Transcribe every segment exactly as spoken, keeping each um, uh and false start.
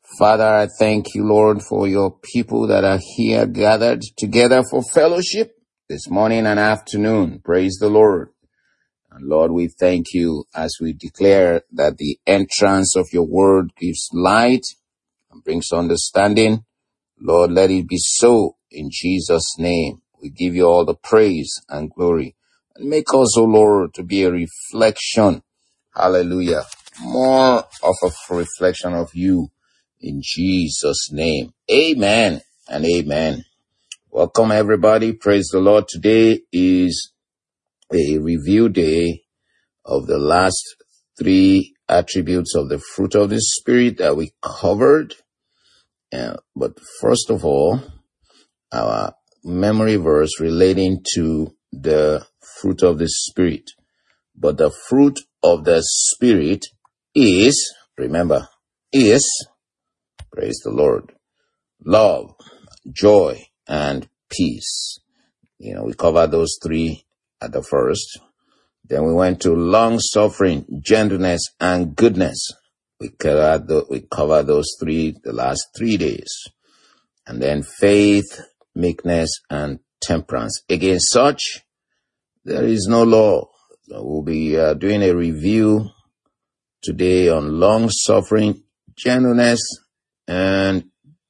Father, I thank you, Lord, for your people that are here gathered together for fellowship this morning and afternoon. Praise the Lord. And Lord, we thank you as we declare that the entrance of your word gives light and brings understanding. Lord, let it be so in Jesus' name. We give you all the praise and glory. And make us, O Lord, to be a reflection. Hallelujah. More of a reflection of you in Jesus' name. Amen and amen. Welcome everybody. Praise the Lord. Today is a review day of the last three attributes of the fruit of the Spirit that we covered. Uh, but first of all, our memory verse relating to the fruit of the Spirit. But the fruit of the Spirit is, remember, is, praise the Lord, love, joy, and peace. You know, we covered those three at the first. Then we went to long suffering, gentleness, and goodness. We covered, the, we covered those three the last three days. And then faith, meekness, and temperance. Against such, there is no law. So we'll be uh, doing a review today on long suffering, gentleness, and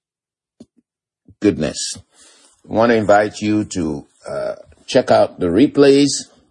goodness. I want to invite you to uh, check out the replays.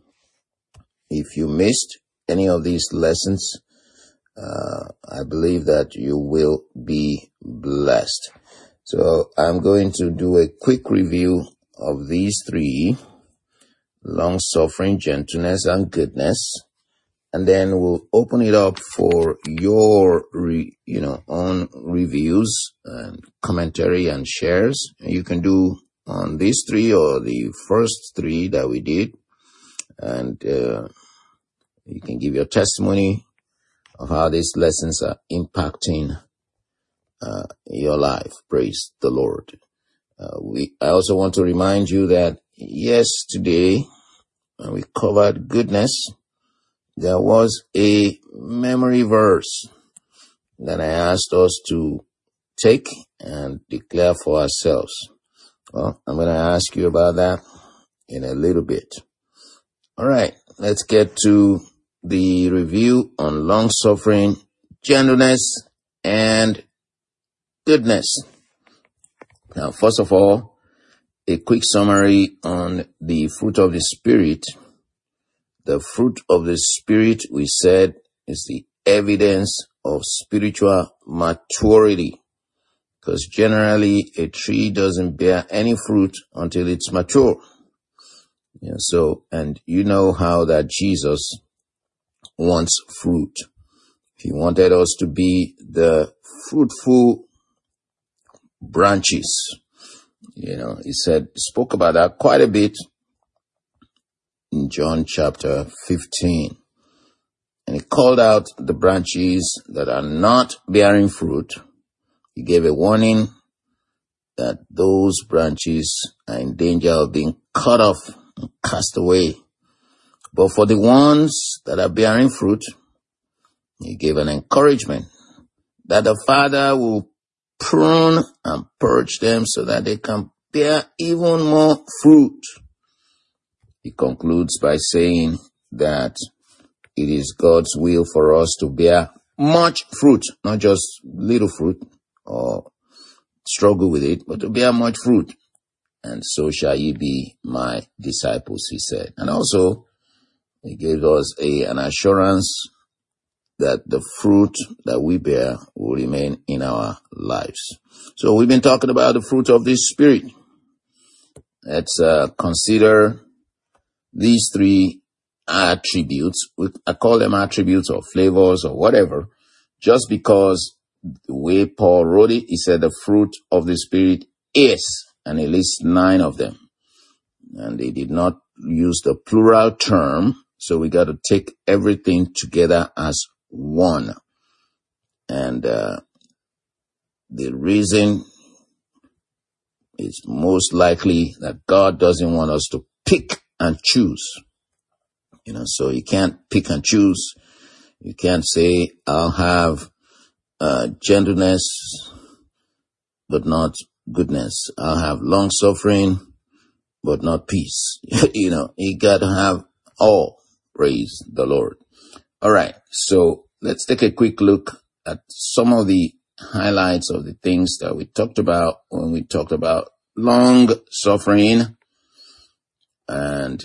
If you missed any of these lessons, uh, I believe that you will be blessed. So I'm going to do a quick review of these three: long suffering, gentleness, and goodness. And then we'll open it up for your, re, you know, own reviews and commentary and shares. You can do on these three or the first three that we did. And uh, you can give your testimony of how these lessons are impacting uh, your life. Praise the Lord. Uh, we. I also want to remind you that yesterday, when we covered goodness, there was a memory verse that I asked us to take and declare for ourselves. Well, I'm going to ask you about that in a little bit. All right, let's get to the review on long suffering, gentleness, and goodness. Now, first of all, a quick summary on the fruit of the Spirit. The fruit of the Spirit, we said, is the evidence of spiritual maturity. Because generally, a tree doesn't bear any fruit until it's mature. Yeah, so, and you know how that Jesus wants fruit. He wanted us to be the fruitful branches. You know, he said, spoke about that quite a bit in John chapter fifteen. And he called out the branches that are not bearing fruit. He gave a warning that those branches are in danger of being cut off and cast away. But for the ones that are bearing fruit, he gave an encouragement that the Father will prune and purge them so that they can bear even more fruit. He concludes by saying that it is God's will for us to bear much fruit, not just little fruit or struggle with it, but to bear much fruit. And so shall ye be my disciples, he said. And also, he gave us a, an assurance that the fruit that we bear will remain in our lives. So we've been talking about the fruit of the Spirit. Let's uh, consider these three attributes. I call them attributes or flavors or whatever, just because the way Paul wrote it, he said the fruit of the Spirit is, and he lists nine of them. And they did not use the plural term, so we got to take everything together as one. And uh, the reason is most likely that God doesn't want us to pick and choose. You know, so you can't pick and choose. You can't say, I'll have uh, gentleness but not goodness. I'll have long suffering, but not peace. You know, you got to have all. Praise the Lord. All right. So let's take a quick look at some of the highlights of the things that we talked about when we talked about long suffering and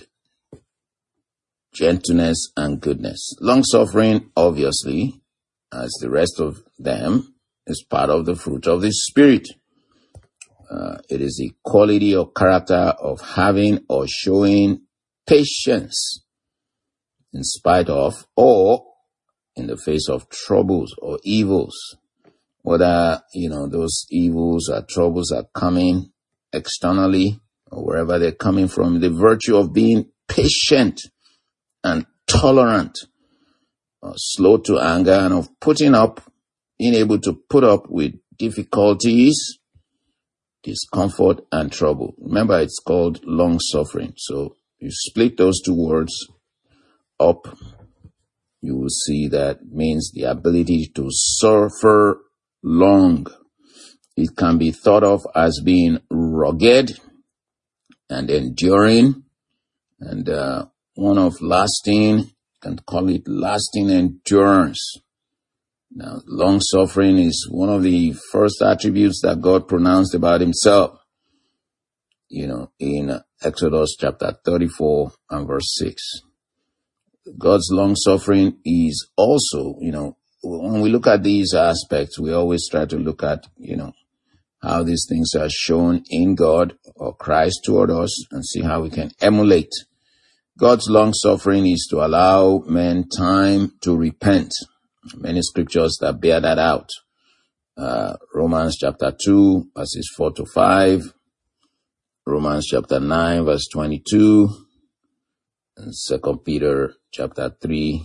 gentleness and goodness. Long suffering, obviously, as the rest of them, is part of the fruit of the Spirit. Uh, it is the quality or character of having or showing patience in spite of or in the face of troubles or evils. Whether, you know, those evils or troubles are coming externally or wherever they're coming from, the virtue of being patient and tolerant, uh, slow to anger, and of putting up, being able to put up with difficulties, discomfort, and trouble. Remember, it's called long suffering. So you split those two words up, you will see that means the ability to suffer long. It can be thought of as being rugged and enduring, and uh, one of lasting, you can call it lasting endurance. Now, long suffering is one of the first attributes that God pronounced about himself, you know, in Exodus chapter thirty-four and verse six. God's long suffering is also, you know, when we look at these aspects, we always try to look at, you know, how these things are shown in God or Christ toward us and see how we can emulate. God's long suffering is to allow men time to repent. Many scriptures that bear that out. Uh, Romans chapter two, verses four to five. Romans chapter nine, verse twenty-two. And Second Peter chapter three,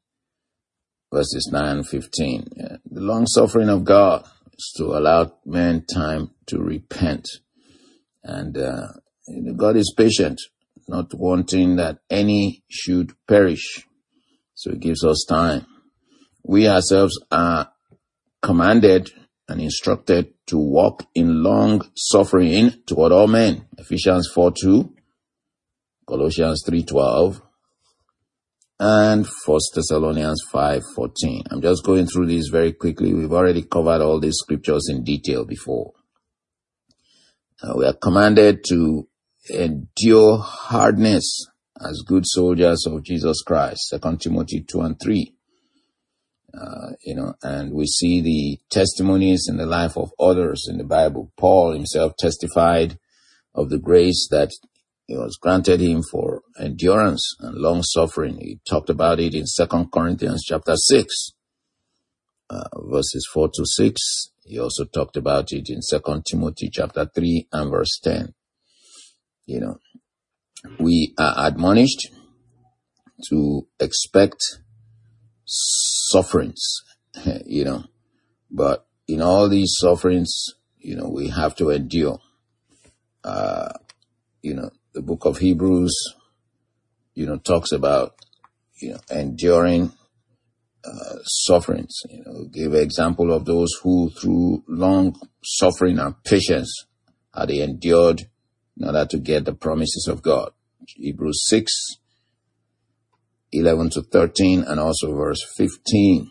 verses nine and fifteen. Yeah. The long suffering of God is to allow men time to repent. And uh, God is patient, not wanting that any should perish. So he gives us time. We ourselves are commanded and instructed to walk in long suffering toward all men. Ephesians four two, Colossians three twelve, and First Thessalonians five fourteen. I'm just going through these very quickly. We've already covered all these scriptures in detail before. Uh, we are commanded to endure hardness as good soldiers of Jesus Christ. Second Timothy two and three. Uh, you know, and we see the testimonies in the life of others in the Bible. Paul himself testified of the grace that it was granted him for endurance and long suffering. He talked about it in Second Corinthians chapter six, uh, verses four to six. He also talked about it in Second Timothy chapter three and verse ten. You know, we are admonished to expect sufferings, you know, but in all these sufferings, you know, we have to endure. Uh, you know, the book of Hebrews, you know, talks about, you know, enduring uh, sufferings. You know, give an example of those who through long suffering and patience are they endured in order to get the promises of God. Hebrews six, eleven to thirteen, and also verse fifteen.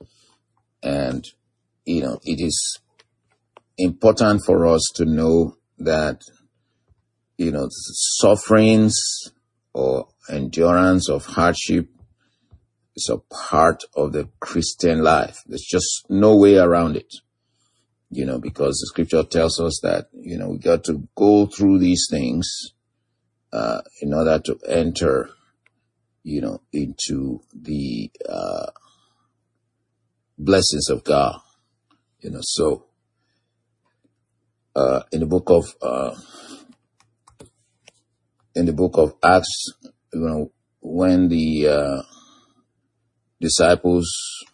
And, you know, it is important for us to know that, you know, sufferings or endurance of hardship is a part of the Christian life. There's just no way around it, you know, because the scripture tells us that, you know, we got to go through these things uh, in order to enter, you know, into the uh, blessings of God, you know. So, uh, in the book of uh, in the book of Acts, you know, when the uh, disciples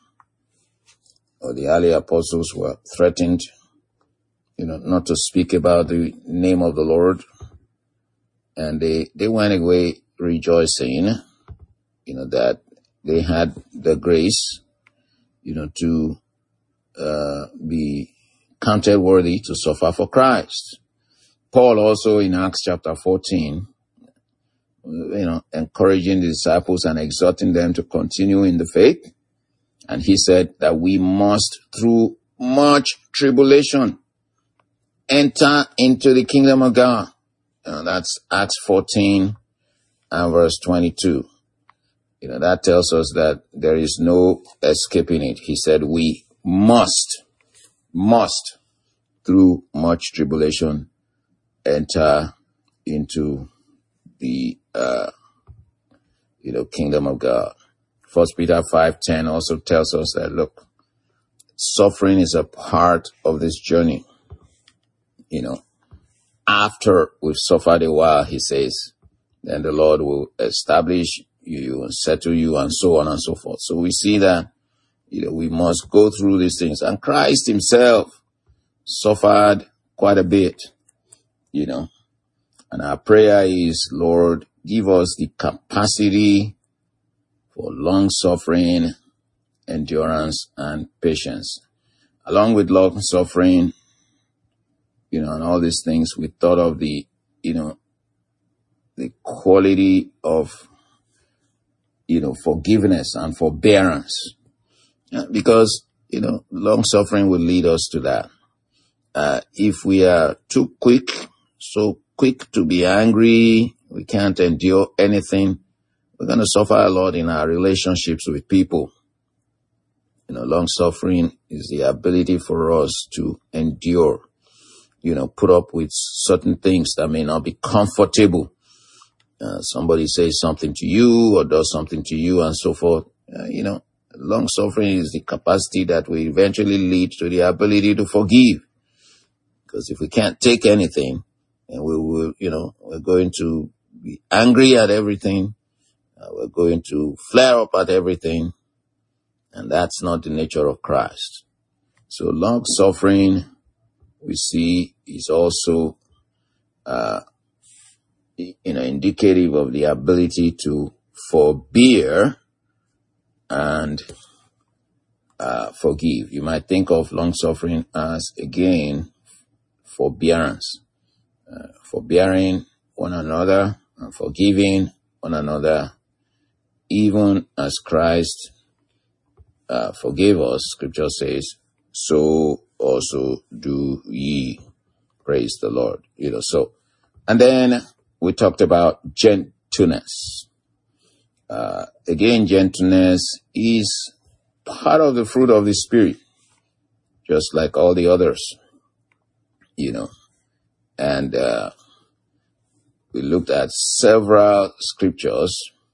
or the early apostles were threatened, you know, not to speak about the name of the Lord, and they they went away rejoicing, you know, that they had the grace, you know, to uh, be counted worthy to suffer for Christ. Paul also in Acts chapter fourteen, you know, encouraging the disciples and exhorting them to continue in the faith. And he said that we must, through much tribulation, enter into the kingdom of God. You know, that's Acts fourteen and verse twenty-two. You know, that tells us that there is no escaping it. He said we must, must, through much tribulation, enter into the, uh, you know, kingdom of God. First Peter five ten also tells us that, look, suffering is a part of this journey. You know, after we've suffered a while, he says, then the Lord will establish you and settle you and so on and so forth. So we see that, you know, we must go through these things. And Christ himself suffered quite a bit, you know. And our prayer is, Lord, give us the capacity for long suffering, endurance, and patience. Along with long suffering, you know, and all these things, we thought of the, you know, the quality of, you know, forgiveness and forbearance. Yeah, because, you know, long suffering will lead us to that. Uh, if we are too quick, so quick to be angry, we can't endure anything, we're going to suffer a lot in our relationships with people. You know, long suffering is the ability for us to endure, you know, put up with certain things that may not be comfortable. Uh, somebody says something to you or does something to you and so forth. Uh, you know, long suffering is the capacity that will eventually lead to the ability to forgive. Because if we can't take anything, and we will, you know, we're going to be angry at everything, uh, we're going to flare up at everything, and that's not the nature of Christ. So long suffering, we see, is also, uh, you know, indicative of the ability to forbear and uh, forgive. You might think of long suffering as, again, forbearance, uh, forbearing one another and forgiving one another, even as Christ uh, forgave us. Scripture says, so also do ye. Praise the Lord. You know, so, and then we talked about gentleness. Uh, again, gentleness is part of the fruit of the Spirit, just like all the others, you know. And uh, we looked at several scriptures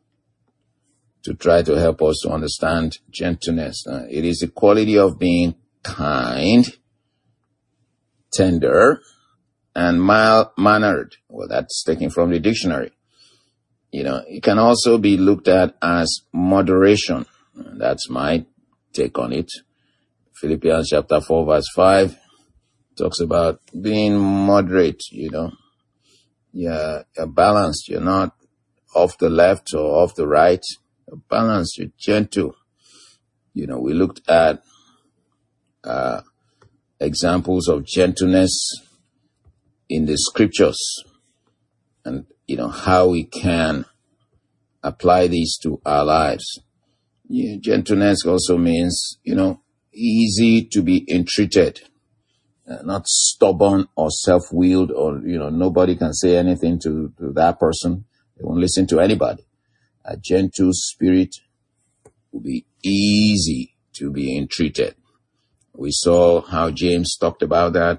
to try to help us to understand gentleness. Uh, it is the quality of being kind, tender, and mild-mannered. Well, that's taken from the dictionary. You know, it can also be looked at as moderation. That's my take on it. Philippians chapter four, verse five talks about being moderate, you know. Yeah, you're balanced. You're not off the left or off the right. You're balanced. You're gentle. You know, we looked at uh, examples of gentleness in the scriptures, and, you know, how we can apply these to our lives. Yeah, gentleness also means, you know, easy to be entreated, uh, not stubborn or self-willed, or, you know, nobody can say anything to, to that person. They won't listen to anybody. A gentle spirit will be easy to be entreated. We saw how James talked about that.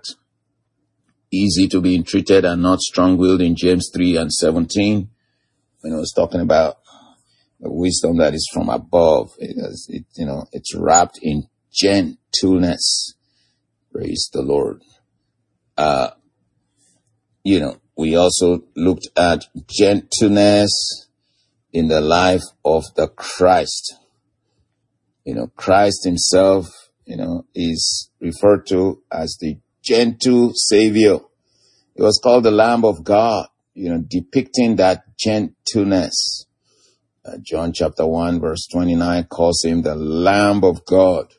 Easy to be entreated and not strong-willed in James three and seventeen. When I was talking about the wisdom that is from above, it, is, it you know, it's wrapped in gentleness. Praise the Lord. Uh, you know, we also looked at gentleness in the life of the Christ. You know, Christ himself, you know, is referred to as the gentle Savior. It was called the Lamb of God, you know, depicting that gentleness. Uh, John chapter one, verse twenty-nine calls him the Lamb of God,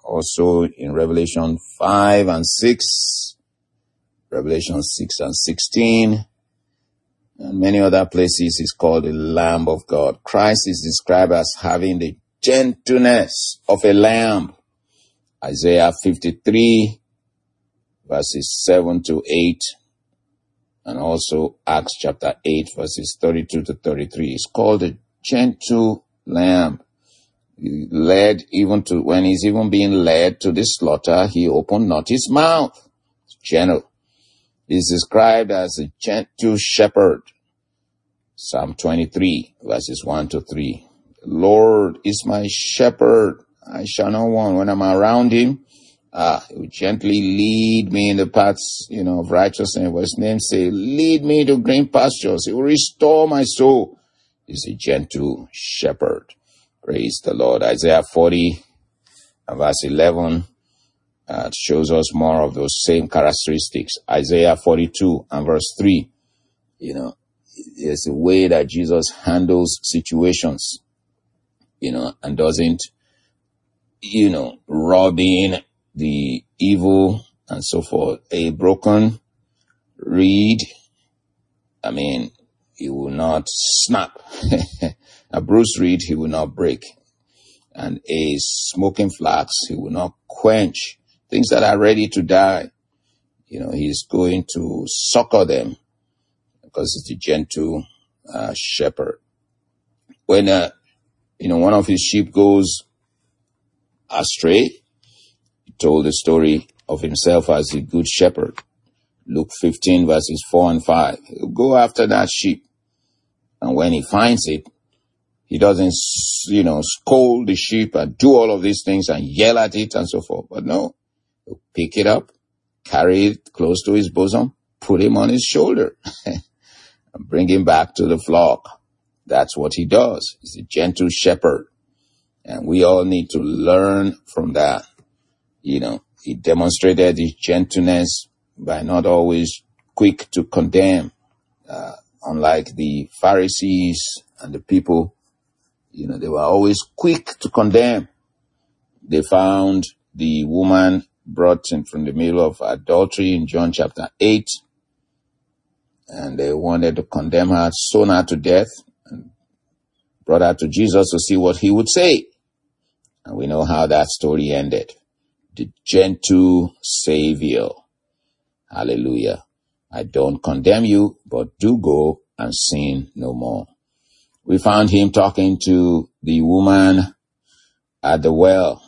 also in Revelation five and six, Revelation six and sixteen, and many other places is called the Lamb of God. Christ is described as having the gentleness of a lamb. Isaiah fifty-three, verses seven to eight, and also Acts chapter eight, verses thirty-two to thirty-three. It's called the gentle lamb. He led even to, when he's even being led to the slaughter, he opened not his mouth. It's gentle. He's described as a gentle shepherd. Psalm twenty-three, verses one to three. The Lord is my shepherd, I shall not want. When I'm around him, uh, he will gently lead me in the paths, you know, of righteousness. What his name say, lead me to green pastures. He will restore my soul. He's a gentle shepherd. Praise the Lord. Isaiah forty, verse eleven, uh, shows us more of those same characteristics. Isaiah forty-two and verse three, you know, there's a way that Jesus handles situations, you know, and doesn't, you know, rub in the evil and so forth. A broken reed, I mean, he will not snap. A bruised reed, he will not break. And a smoking flax, he will not quench. Things that are ready to die, you know, he's going to succor them because it's a gentle uh, shepherd. When, uh, you know, one of his sheep goes astray, he told the story of himself as a good shepherd. Luke fifteen, verses four and five. He'll go after that sheep. And when he finds it, he doesn't, you know, scold the sheep and do all of these things and yell at it and so forth. But no, he'll pick it up, carry it close to his bosom, put him on his shoulder, and bring him back to the flock. That's what he does. He's a gentle shepherd. And we all need to learn from that. You know, he demonstrated his gentleness by not always quick to condemn, uh, unlike the Pharisees and the people. You know, they were always quick to condemn. They found the woman brought in from the middle of adultery in John chapter eight, and they wanted to condemn her, stone her to death, and brought her to Jesus to see what he would say. And we know how that story ended. The gentle Savior. Hallelujah. I don't condemn you, but do go and sin no more. We found him talking to the woman at the well,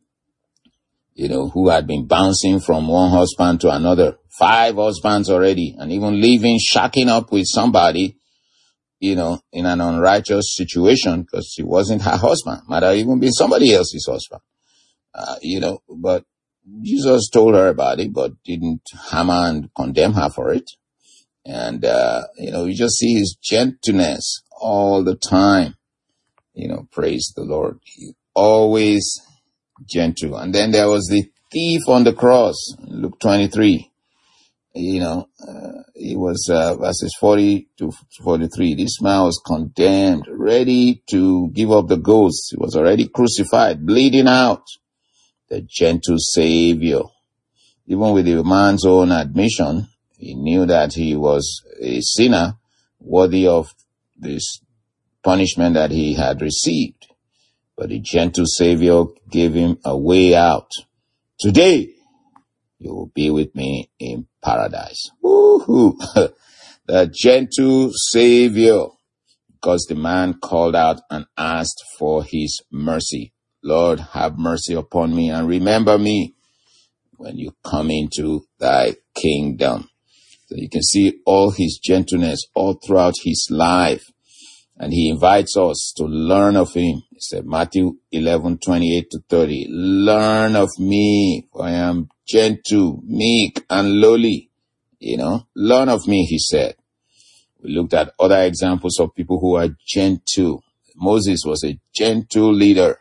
you know, who had been bouncing from one husband to another, five husbands already, and even living, shacking up with somebody, you know, in an unrighteous situation because he wasn't her husband. Might have even been somebody else's husband, uh, you know, but Jesus told her about it, but didn't hammer and condemn her for it. And, uh, you know, you just see his gentleness all the time. You know, praise the Lord. He always gentle. And then there was the thief on the cross, Luke twenty-three. You know, uh, it was, uh, verses forty to forty-three. This man was condemned, ready to give up the ghost. He was already crucified, bleeding out. The gentle Savior. Even with the man's own admission, he knew that he was a sinner worthy of this punishment that he had received. But the gentle Savior gave him a way out. Today, you will be with me in paradise. Woo-hoo. The gentle Savior, because the man called out and asked for his mercy. Lord, have mercy upon me and remember me when you come into thy kingdom. So you can see all his gentleness all throughout his life. And he invites us to learn of him. He said, Matthew eleven, twenty-eight to thirty, learn of me, for I am gentle, meek, and lowly. You know, learn of me, he said. We looked at other examples of people who are gentle. Moses was a gentle leader.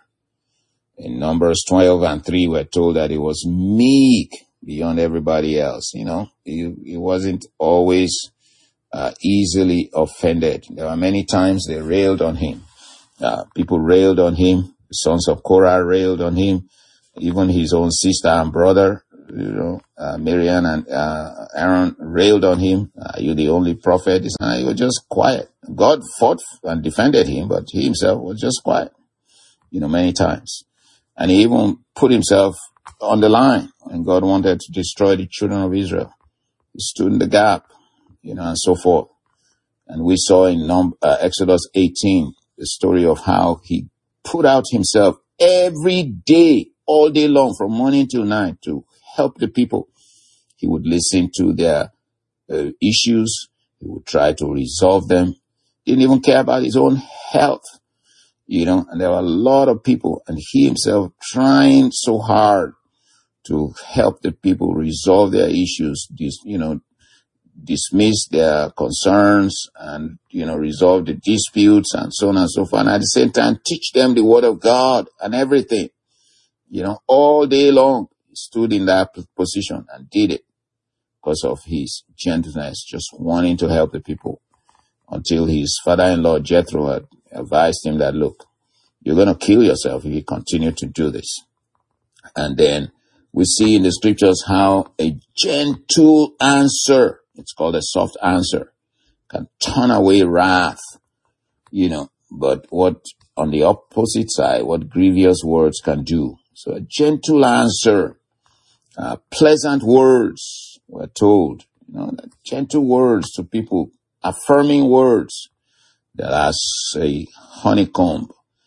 In Numbers twelve and three, we're told that he was meek beyond everybody else. You know, he, he wasn't always uh, easily offended. There were many times they railed on him. Uh, people railed on him. The sons of Korah railed on him. Even his own sister and brother, you know, uh, Miriam and uh, Aaron railed on him. Are you the only prophet? Uh, he was just quiet. God fought and defended him, but he himself was just quiet, you know, many times. And he even put himself on the line when God wanted to destroy the children of Israel. He stood in the gap, you know, and so forth. And we saw in Num- uh, Exodus eighteen the story of how he put out himself every day, all day long, from morning till night, to help the people. He would listen to their uh, issues. He would try to resolve them. Didn't even care about his own health, you know. And there were a lot of people, and he himself trying so hard to help the people resolve their issues, dis, you know, dismiss their concerns and, you know, resolve the disputes and so on and so forth. And at the same time, teach them the word of God and everything, you know, all day long. He stood in that position and did it because of his gentleness, just wanting to help the people, until his father-in-law Jethro had advised him that, look, you're going to kill yourself if you continue to do this. And then we see in the scriptures how a gentle answer, it's called a soft answer, can turn away wrath, you know, but what on the opposite side, what grievous words can do. So a gentle answer, uh, pleasant words, we're told, you know, gentle words to people, affirming words that as a honeycomb.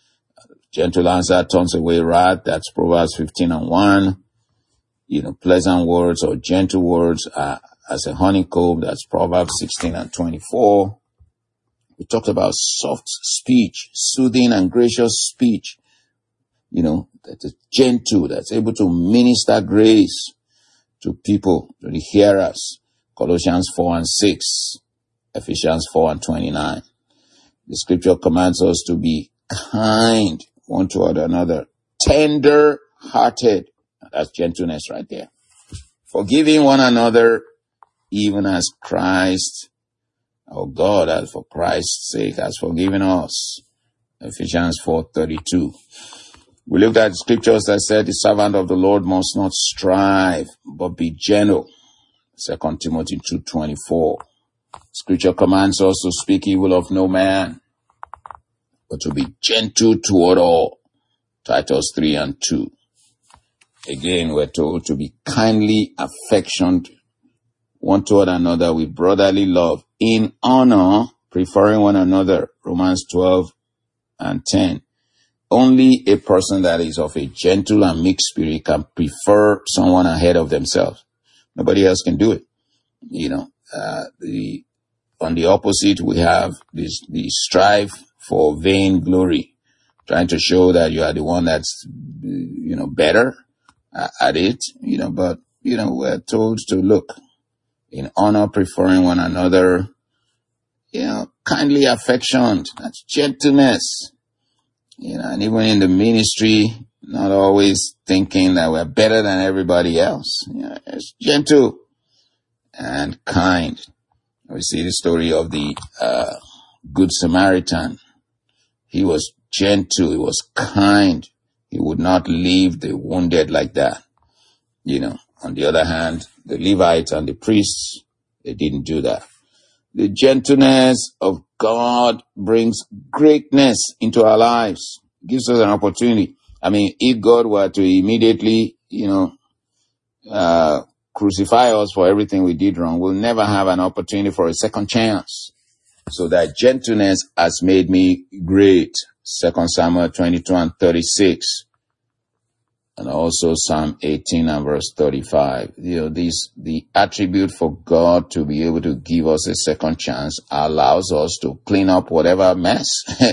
Gentle answer turns away wrath. That's Proverbs fifteen and one. You know, pleasant words or gentle words are as a honeycomb. That's Proverbs sixteen and twenty-four. We talked about soft speech, soothing and gracious speech. You know, that is gentle, that's able to minister grace to people, to the hearers. Colossians four and six, Ephesians four and twenty-nine. The scripture commands us to be kind one to another, tender hearted. That's gentleness right there. Forgiving one another, even as Christ, our God, as for Christ's sake, has forgiven us. Ephesians four thirty-two. We looked at the scriptures that said the servant of the Lord must not strive, but be gentle. Second Timothy two twenty-four. Scripture commands us to speak evil of no man, but to be gentle toward all. Titus three and two. Again, we're told to be kindly affectioned one toward another with brotherly love, in honor, preferring one another. Romans twelve and ten. Only a person that is of a gentle and meek spirit can prefer someone ahead of themselves. Nobody else can do it. You know, uh, the, on the opposite, we have this, the strive for vain glory, trying to show that you are the one that's, you know, better at it, you know, but, you know, we're told to look in honor, preferring one another, you know, kindly affectioned, that's gentleness, you know, and even in the ministry, not always thinking that we're better than everybody else. You know, it's gentle and kind. We see the story of the uh, Good Samaritan. He was gentle, he was kind. He would not leave the wounded like that. You know, on the other hand, the Levites and the priests, they didn't do that. The gentleness of God brings greatness into our lives, gives us an opportunity. I mean, if God were to immediately, you know, uh, crucify us for everything we did wrong, we'll never have an opportunity for a second chance. So that gentleness has made me great. Second Samuel twenty-two and thirty-six. And also Psalm eighteen and verse thirty-five. You know, this, the attribute for God to be able to give us a second chance allows us to clean up whatever mess,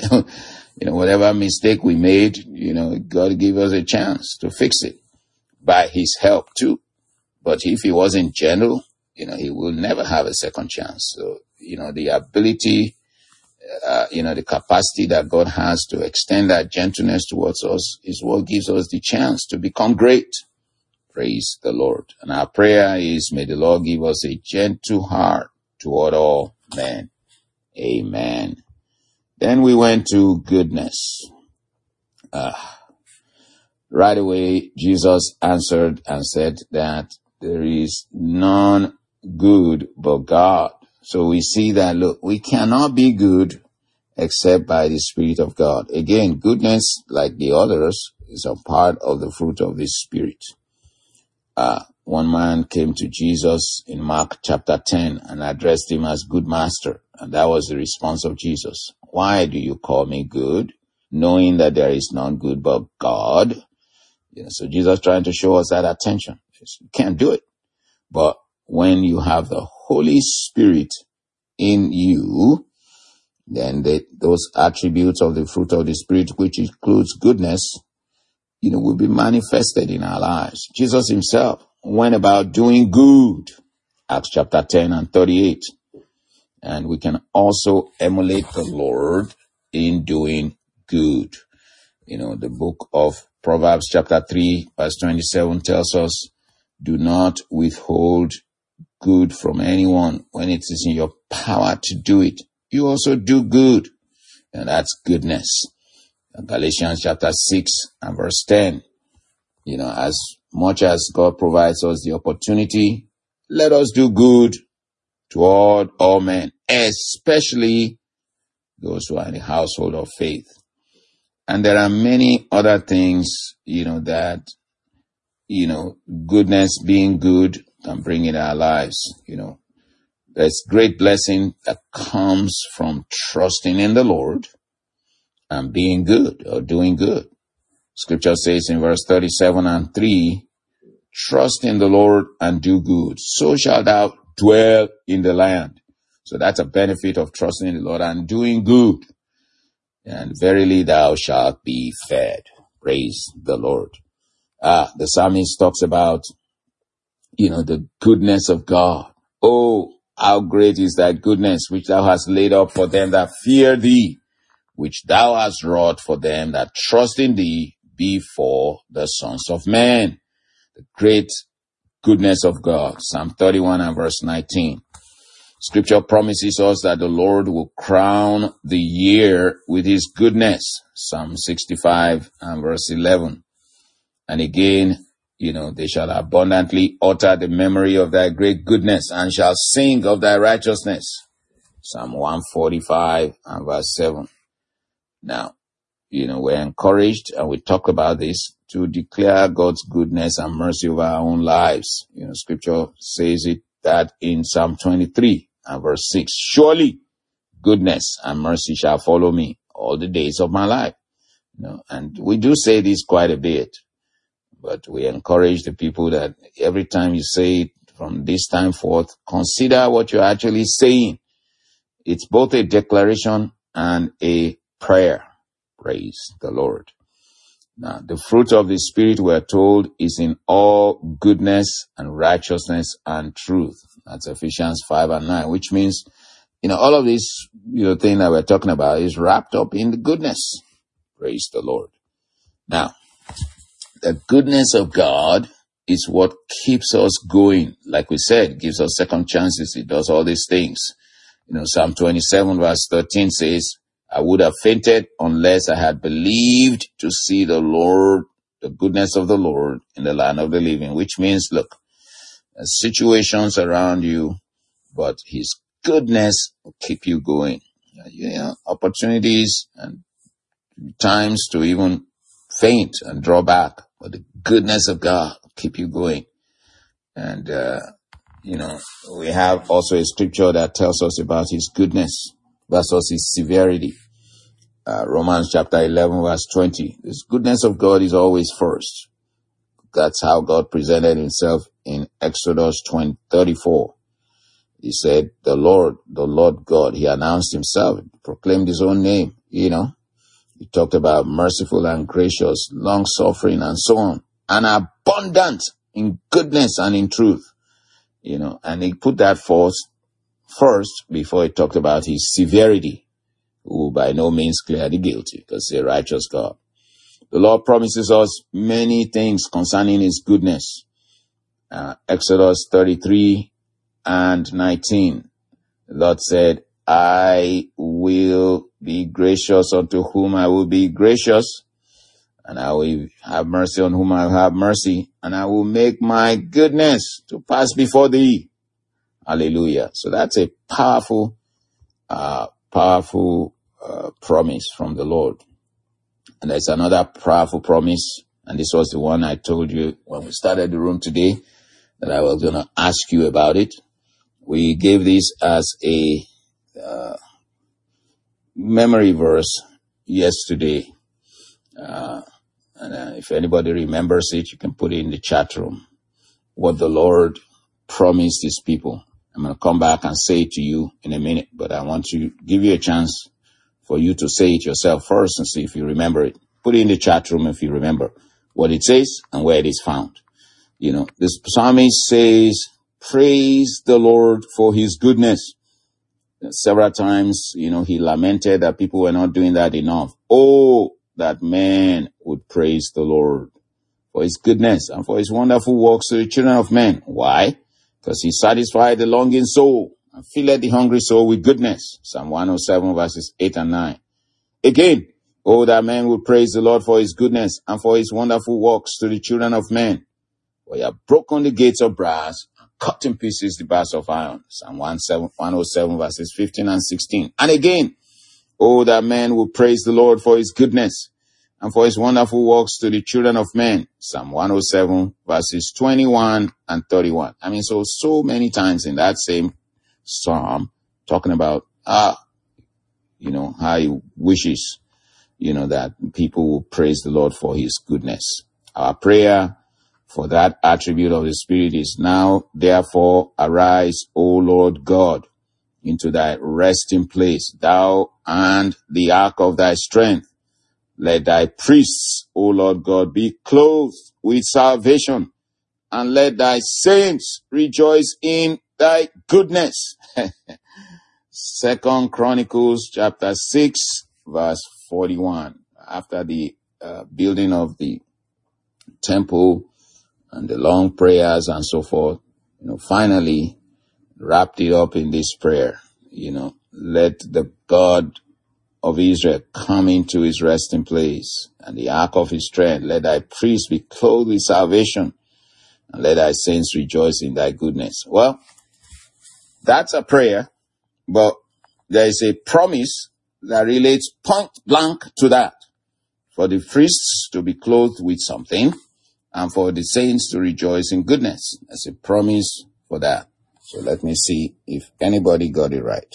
you know, whatever mistake we made, you know, God give us a chance to fix it by his help too. But if he wasn't gentle, you know, he will never have a second chance. So, you know, the ability, Uh, you know, the capacity that God has to extend that gentleness towards us is what gives us the chance to become great. Praise the Lord. And our prayer is, may the Lord give us a gentle heart toward all men. Amen. Then we went to goodness. Uh, right away, Jesus answered and said that there is none good but God. So we see that, look, we cannot be good except by the Spirit of God. Again, goodness, like the others, is a part of the fruit of the Spirit. Uh, one man came to Jesus in Mark chapter ten and addressed him as good master. And that was the response of Jesus. Why do you call me good, knowing that there is none good but God? You know, so Jesus trying to show us that attention. You can't do it. But when you have the Holy Spirit in you, then they, those attributes of the fruit of the Spirit, which includes goodness, you know, will be manifested in our lives. Jesus himself went about doing good. Acts chapter ten and thirty-eight. And we can also emulate the Lord in doing good. You know, the book of Proverbs chapter three verse twenty-seven tells us, do not withhold good from anyone when it is in your power to do it. You also do good. And that's goodness. And Galatians chapter six and verse ten. You know, as much as God provides us the opportunity, let us do good to all, all men, especially those who are in the household of faith. And there are many other things, you know, that, you know, goodness, being good, can bring in our lives. You know, there's great blessing that comes from trusting in the Lord and being good or doing good. Scripture says in verse thirty-seven and three, trust in the Lord and do good, so shalt thou dwell in the land. So that's a benefit of trusting in the Lord and doing good. And verily thou shalt be fed. Praise the Lord. Ah, the psalmist talks about, you know, the goodness of God. Oh, how great is thy goodness, which thou hast laid up for them that fear thee, which thou hast wrought for them that trust in thee before the sons of men. The great goodness of God. Psalm thirty-one and verse nineteen. Scripture promises us that the Lord will crown the year with his goodness. Psalm sixty-five and verse eleven. And again, you know, they shall abundantly utter the memory of thy great goodness and shall sing of thy righteousness. Psalm one forty-five and verse seven. Now, you know, we're encouraged, and we talk about this, to declare God's goodness and mercy over our own lives. You know, Scripture says it that in Psalm twenty-three and verse six, surely goodness and mercy shall follow me all the days of my life. You know, and we do say this quite a bit, but we encourage the people that every time you say it from this time forth, consider what you're actually saying. It's both a declaration and a prayer. Praise the Lord. Now, the fruit of the Spirit, we're told, is in all goodness and righteousness and truth. That's Ephesians five and nine, which means, you know, all of this, you know, thing that we're talking about is wrapped up in the goodness. Praise the Lord. Now, the goodness of God is what keeps us going. Like we said, it gives us second chances. It does all these things. You know, Psalm twenty-seven verse thirteen says, I would have fainted unless I had believed to see the Lord, the goodness of the Lord in the land of the living, which means, look, there's situations around you, but his goodness will keep you going. You know, opportunities and times to even faint and draw back, but the goodness of God will keep you going. And, uh, you know, we have also a scripture that tells us about his goodness versus his severity. Uh, Romans chapter eleven verse twenty. This goodness of God is always first. That's how God presented himself in Exodus twenty thirty-four. He said, the Lord, the Lord God, he announced himself, proclaimed his own name, you know. He talked about merciful and gracious, long suffering and so on, and abundant in goodness and in truth, you know, and he put that forth first before he talked about his severity, who by no means clearly guilty, because he's a righteous God. The Lord promises us many things concerning his goodness. Uh, Exodus thirty-three and nineteen. The Lord said, I will be gracious unto whom I will be gracious, and I will have mercy on whom I will have mercy, and I will make my goodness to pass before thee. Hallelujah. So that's a powerful, uh, powerful uh, promise from the Lord. And there's another powerful promise, and this was the one I told you when we started the room today, that I was going to ask you about it. We gave this as a uh, memory verse yesterday. Uh, and uh, if anybody remembers it, you can put it in the chat room. What the Lord promised his people. I'm going to come back and say it to you in a minute, but I want to give you a chance for you to say it yourself first and see if you remember it. Put it in the chat room if you remember what it says and where it is found. You know, this psalmist says, praise the Lord for his goodness. Several times, you know, he lamented that people were not doing that enough. Oh, that man would praise the Lord for his goodness and for his wonderful works to the children of men. Why? Because he satisfied the longing soul and filled the hungry soul with goodness. Psalm one oh seven verses eight and nine. Again, oh, that man would praise the Lord for his goodness and for his wonderful works to the children of men. For he hath broken the gates of brass and cut in pieces the bars of iron. Psalm one oh seven verses fifteen and sixteen. And again, oh, that man will praise the Lord for his goodness and for his wonderful works to the children of men. Psalm one oh seven verses twenty-one and thirty-one. I mean, so, so many times in that same psalm, talking about, ah, you know, how he wishes, you know, that people will praise the Lord for his goodness. Our prayer for that attribute of the Spirit is now, therefore, arise, O Lord God, into thy resting place, thou and the ark of thy strength. Let thy priests, O Lord God, be clothed with salvation, and let thy saints rejoice in thy goodness. Second Chronicles chapter six, verse forty-one. After the uh, building of the temple and the long prayers and so forth, you know, finally wrapped it up in this prayer. You know, let the God of Israel come into his resting place, and the ark of his strength. Let thy priests be clothed with salvation, and let thy saints rejoice in thy goodness. Well, that's a prayer, but there is a promise that relates point blank to that. For the priests to be clothed with something, and for the saints to rejoice in goodness. There's a promise for that. So let me see if anybody got it right.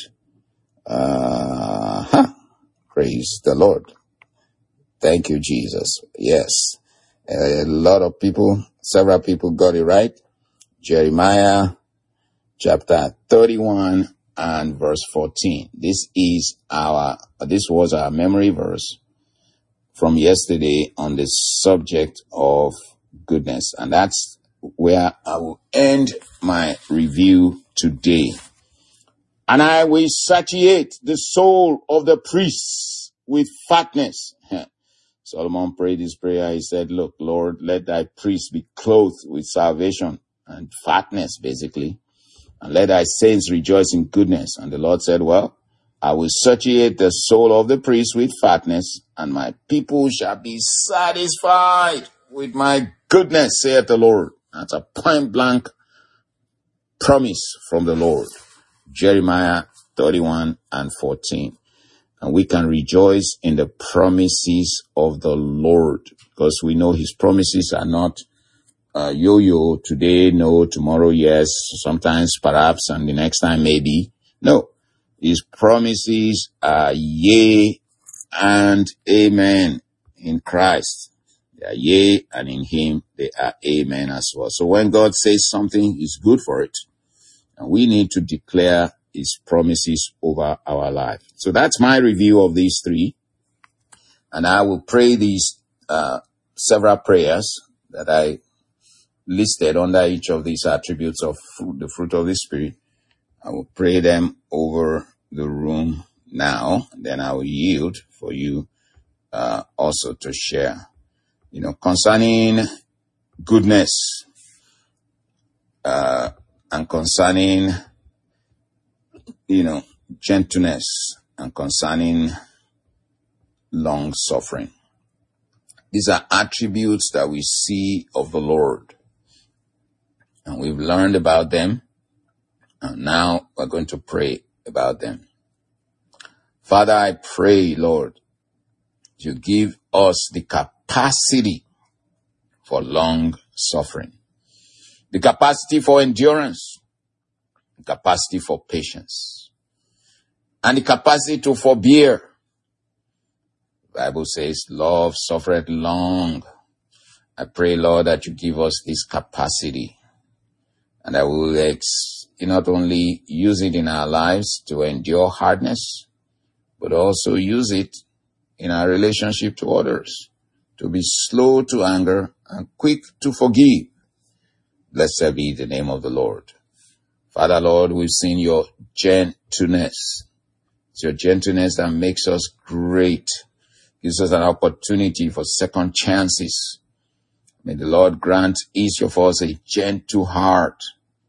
Uh-huh. Praise the Lord. Thank you, Jesus. Yes. A lot of people, several people got it right. Jeremiah chapter thirty-one and verse fourteen. This is our, this was our memory verse from yesterday on the subject of goodness. And that's where I will end my review today. And I will satiate the soul of the priests with fatness. Solomon prayed this prayer. He said, look, Lord, let thy priests be clothed with salvation and fatness, basically. And let thy saints rejoice in goodness. And the Lord said, well, I will satiate the soul of the priests with fatness, and my people shall be satisfied with my goodness, saith the Lord. That's a point blank promise from the Lord. Jeremiah thirty-one and fourteen. And we can rejoice in the promises of the Lord, because we know his promises are not uh, yo-yo, today, no, tomorrow, yes, sometimes perhaps, and the next time maybe. No, his promises are yea and amen in Christ. They are yea, and in him they are amen as well. So when God says something, it's good for it. And we need to declare his promises over our life. So that's my review of these three. And I will pray these uh, several prayers that I listed under each of these attributes of fruit, the fruit of the Spirit. I will pray them over the room now. And then I will yield for you uh, also to share. You know, concerning goodness uh, and concerning, you know, gentleness and concerning long suffering. These are attributes that we see of the Lord. And we've learned about them. And now we're going to pray about them. Father, I pray, Lord, you give us the capacity for long suffering, the capacity for endurance, the capacity for patience, and the capacity to forbear. The Bible says, love suffereth long. I pray, Lord, that you give us this capacity and that we will ex- not only use it in our lives to endure hardness, but also use it in our relationship to others, to be slow to anger and quick to forgive. Blessed be the name of the Lord. Father, Lord, we've seen your gentleness. It's your gentleness that makes us great, gives us an opportunity for second chances. May the Lord grant each of us a gentle heart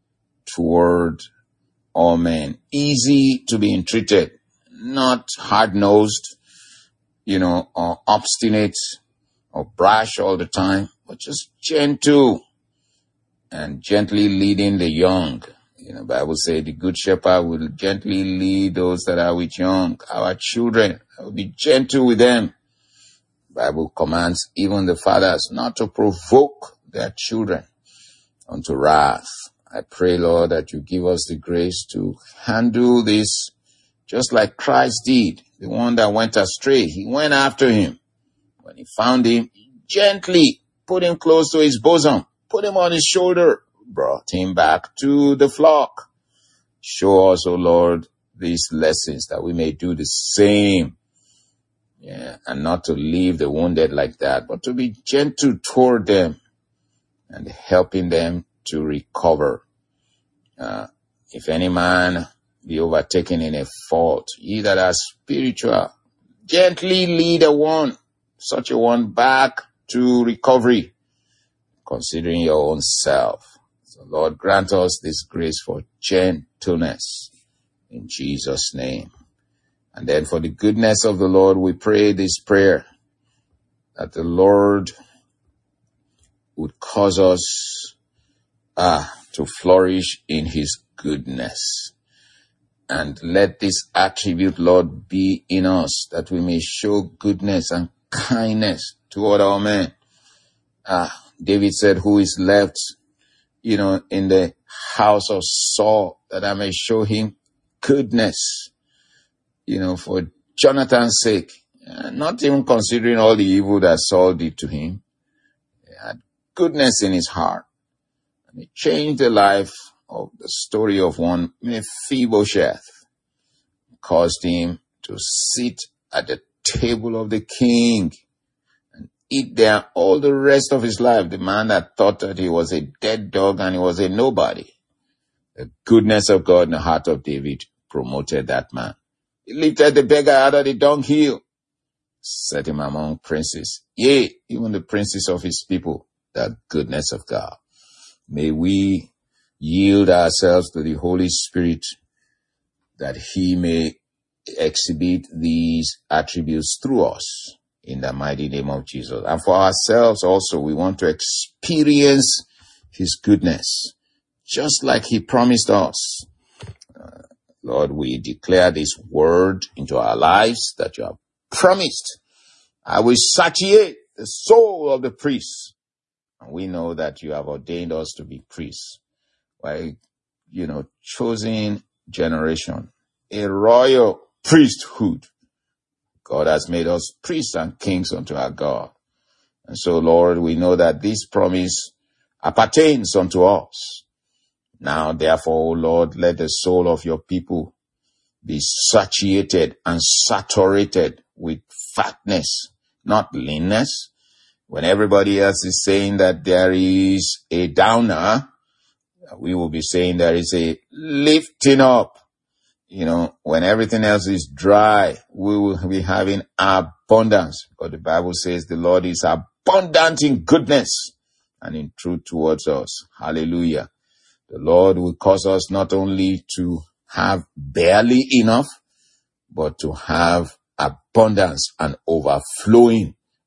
toward all men, easy to be entreated, not hard-nosed, you know, or obstinate or brash all the time, but just gentle and gently leading the young. You know, the Bible says the good shepherd will gently lead those that are with young, our children. I will be gentle with them. The Bible commands even the fathers not to provoke their children unto wrath. I pray, Lord, that you give us the grace to handle this just like Christ did. The one that went astray, he went after him. When he found him, gently put him close to his bosom, put him on his shoulder, brought him back to the flock. Show us, O Lord, these lessons that we may do the same. Yeah, and not to leave the wounded like that, but to be gentle toward them and helping them to recover. Uh, if any man be overtaken in a fault, ye that are spiritual, gently lead a one, such a one back to recovery, considering your own self. So Lord, grant us this grace for gentleness in Jesus' name. And then for the goodness of the Lord, we pray this prayer, that the Lord would cause us ah, to flourish in his goodness. And let this attribute, Lord, be in us, that we may show goodness and kindness toward our men. Ah, David said, who is left, you know, in the house of Saul, that I may show him goodness, you know, for Jonathan's sake, uh, not even considering all the evil that Saul did to him. He had goodness in his heart. And it changed the life of the story of one Mephibosheth, caused him to sit at the table of the king and eat there all the rest of his life. The man that thought that he was a dead dog and he was a nobody. The goodness of God in the heart of David promoted that man. He lifted the beggar out of the dunghill, set him among princes, yea, even the princes of his people. The goodness of God. May we yield ourselves to the Holy Spirit that he may exhibit these attributes through us in the mighty name of Jesus. And for ourselves also, we want to experience his goodness, just like he promised us. Uh, Lord, we declare this word into our lives that you have promised. I will satiate the soul of the priest. And we know that you have ordained us to be priests. By, you know, chosen generation, a royal priesthood. God has made us priests and kings unto our God. And so, Lord, we know that this promise appertains unto us. Now, therefore, O Lord, let the soul of your people be satiated and saturated with fatness, not leanness. When everybody else is saying that there is a downer, we will be saying there is a lifting up. You know, when everything else is dry, we will be having abundance. But the Bible says the Lord is abundant in goodness and in truth towards us. Hallelujah. The Lord will cause us not only to have barely enough, but to have abundance and overflowing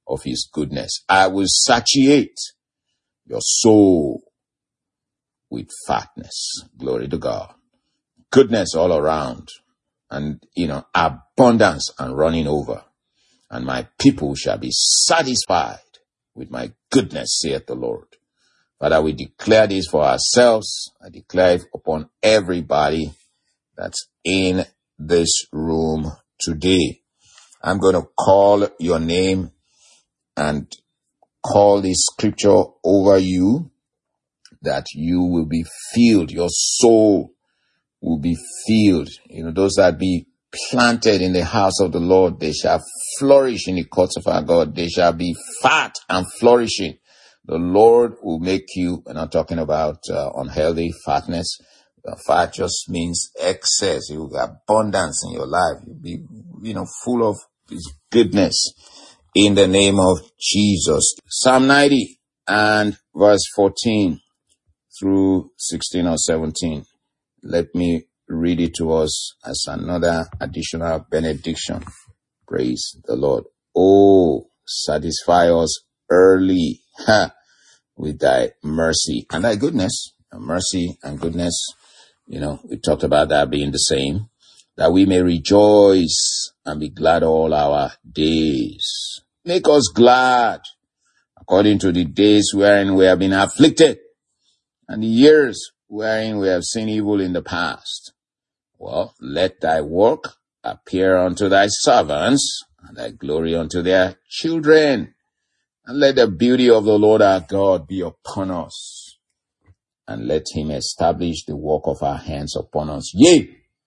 of his goodness. I will satiate your soul with fatness. Glory to God. Goodness all around. And, you know, abundance and running over. And my people shall be satisfied with my goodness, saith the Lord. Father, we declare this for ourselves. I declare it upon everybody that's in this room today. I'm going to call your name and call this scripture over you, that you will be filled, your soul will be filled. You know, those that be planted in the house of the Lord, they shall flourish in the courts of our God. They shall be fat and flourishing. The Lord will make you, we're not talking about uh, unhealthy fatness. Uh, fat just means excess. You will have abundance in your life. You'll be, you know, full of His goodness in the name of Jesus. Psalm ninety and verse fourteen through sixteen or seventeen. Let me read it to us as another additional benediction. Praise the Lord. Oh, satisfy us early ha, with thy mercy and thy goodness. Mercy and goodness, you know, we talked about that being the same, that we may rejoice and be glad all our days. Make us glad according to the days wherein we have been afflicted and the years wherein we have seen evil in the past. Well, let thy work appear unto thy servants, and thy glory unto their children. And let the beauty of the Lord our God be upon us, and let him establish the work of our hands upon us. Yea,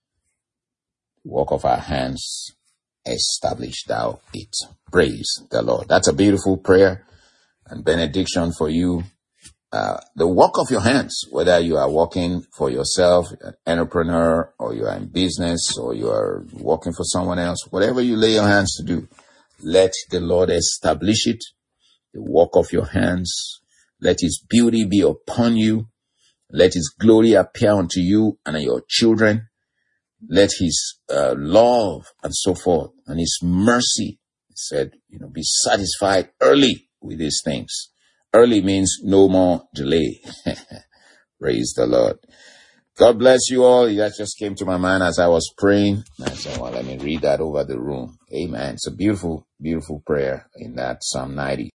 the work of our hands establish thou it. Praise the Lord. That's a beautiful prayer and benediction for you. Uh, the work of your hands, whether you are working for yourself, an entrepreneur, or you are in business, or you are working for someone else, whatever you lay your hands to do, let the Lord establish it, the work of your hands. Let his beauty be upon you. Let his glory appear unto you and your children. Let his uh, love and so forth and his mercy, he said, you know, be satisfied early with these things. Early means no more delay. Praise the Lord. God bless you all. That just came to my mind as I was praying. I said, well, let me read that over the room. Amen. It's a beautiful, beautiful prayer in that Psalm ninety.